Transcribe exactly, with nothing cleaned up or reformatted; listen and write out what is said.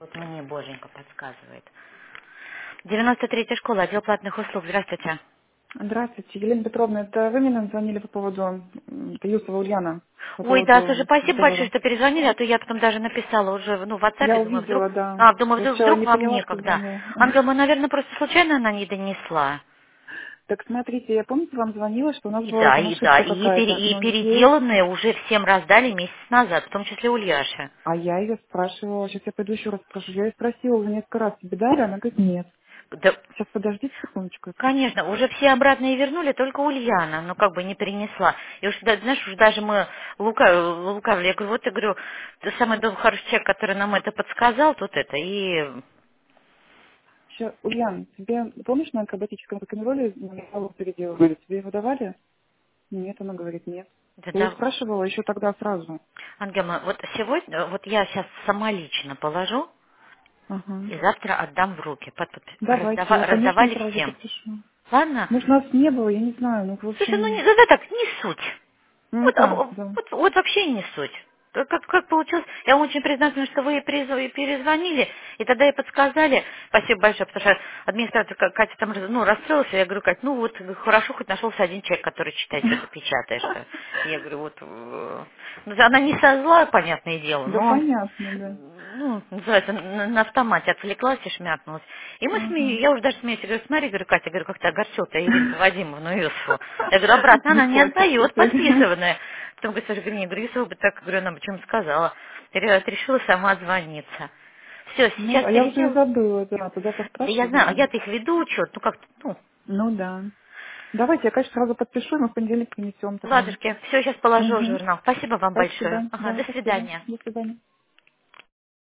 Вот мне Боженька подсказывает. девяносто третья школа, отдел платных услуг. Здравствуйте. Здравствуйте, Елена Петровна, это вы мне звонили по поводу м, это Юсова Ульяна, по Ой, да, слушай, поводу спасибо большое, договора. что перезвонили, а то я потом даже написала уже, ну, в Я WhatsApp, думаю, вдруг... увидела, да. А, думаю, Я вдруг, сначала вдруг не вам поняла, кто некогда. звонил. Ангел, мы, наверное, просто случайно она не донесла. Так смотрите, я помните, вам звонила, что у нас И была да, там и да, ошибка и, пере- какая-то, и но здесь... переделанные уже всем раздали месяц назад, в том числе Ульяше. А я ее спрашивала, сейчас я пойду еще раз спрошу. Я ее спросила уже несколько раз, тебе дали? Она говорит, нет. Да, Сейчас подождите секундочку, я спрошу. конечно, уже все обратно и вернули, только Ульяна, ну, как бы не перенесла. И уж, да, знаешь, уж даже мы лука- лукавили. Я говорю, вот, я говорю, ты самый добрый, хороший человек, который нам это подсказал, тут это, и... Сейчас, Ульян, тебе, помнишь, на акробатическом рок-н-ролле я переделывали? Тебе его давали? Нет, она говорит, нет. Да, Я ее да, спрашивала еще тогда сразу. Ангела, вот сегодня, вот я сейчас сама лично положу Ага. и завтра отдам в руки. Под- под- Давайте, раздава- я, конечно, раздавали сразу всем. подпишу. Ладно? Может, нас не было, я не знаю, ну, в Слушай, ну не, общем, да, да, так, не суть. ну Вот, а, да, вот, да. вот- вот вообще не суть. Как, как как получилось? Я вам очень признательна, что вы перезв- перезвонили, и тогда и подсказали. Спасибо большое, потому что администратор Ка- Катя там раз- ну, расстроилась. Я говорю, Катя, ну вот хорошо, хоть нашелся один человек, который читает, что ты печатаешь. Я говорю, вот э, ну, она не со зла, понятное дело, Да но понятно, да. ну, называется, на, на автомате отвлеклась и шмякнулась. И мы смеем, Ага. я уже даже смеюсь, я говорю, смотри, говорю, Катя, говорю, как ты огорчил-то Ирину Вадимовну Юсову. Я говорю, обратно Не она не хочется отдает, теперь. подписанная. Потом говорит, слушай, говорю, не, говорю, Юсова бы так, говорю, она бы чем сказала. Я говорю, «Вот решила сама звониться. Все, Ну, сейчас а я уже и передел. забыла, да, тогда Да я знаю, а поспрашивала. я-то их веду учет, ну как-то, ну, Ну да. Давайте, я, конечно, сразу подпишу, и мы в понедельник принесем тогда. ладушки, все, сейчас положу в Угу. журнал. Спасибо вам большое. Спасибо, Ага, да, до спасибо. свидания. До свидания.